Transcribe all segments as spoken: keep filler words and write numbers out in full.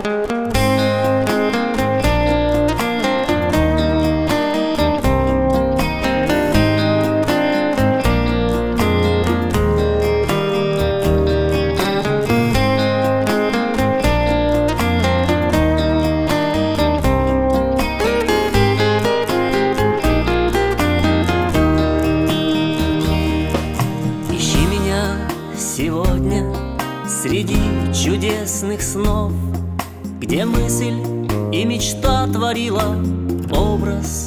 Сегодня среди чудесных снов, где мысль и мечта творила образ,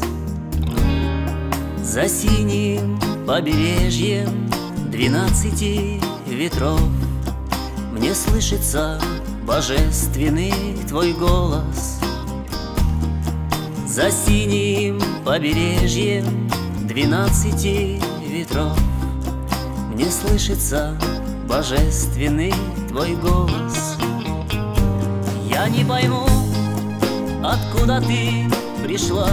за синим побережьем двенадцати ветров мне слышится божественный твой голос. За синим побережьем двенадцати ветров мне слышится божественный твой голос. Я не пойму, откуда ты пришла,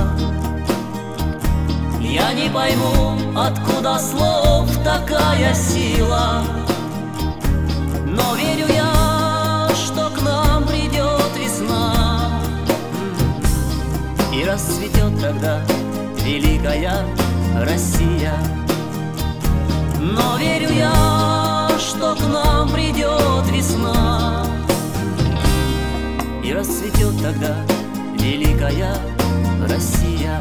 я не пойму, откуда слов такая сила, но верю я, что к нам придет весна, и расцветет тогда великая Россия. Но верю я, что к нам придет весна, и расцветет тогда великая Россия.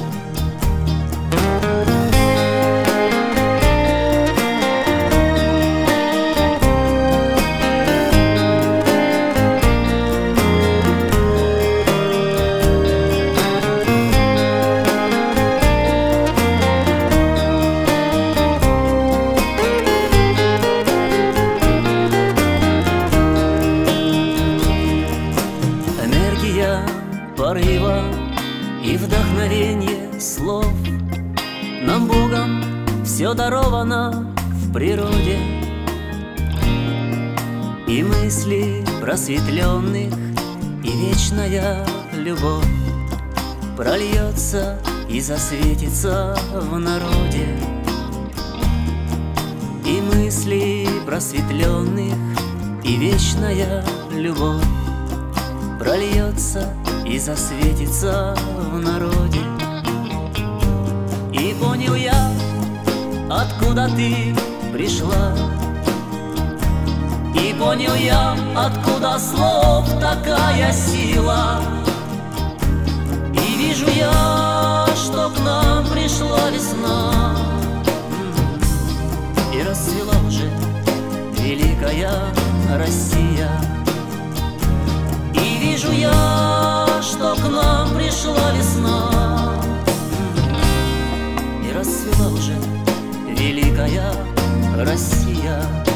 Порыва и вдохновение слов нам Богом все даровано в природе, и мысли просветленных, и вечная любовь прольется и засветится в народе. И мысли просветленных, и вечная любовь прольется и засветится в народе. И понял я, откуда ты пришла, и понял я, откуда слов такая сила. И вижу я, что к нам пришла весна, и расцвела уже великая Россия. И вижу я, что к нам пришла весна, и расцвела уже великая Россия.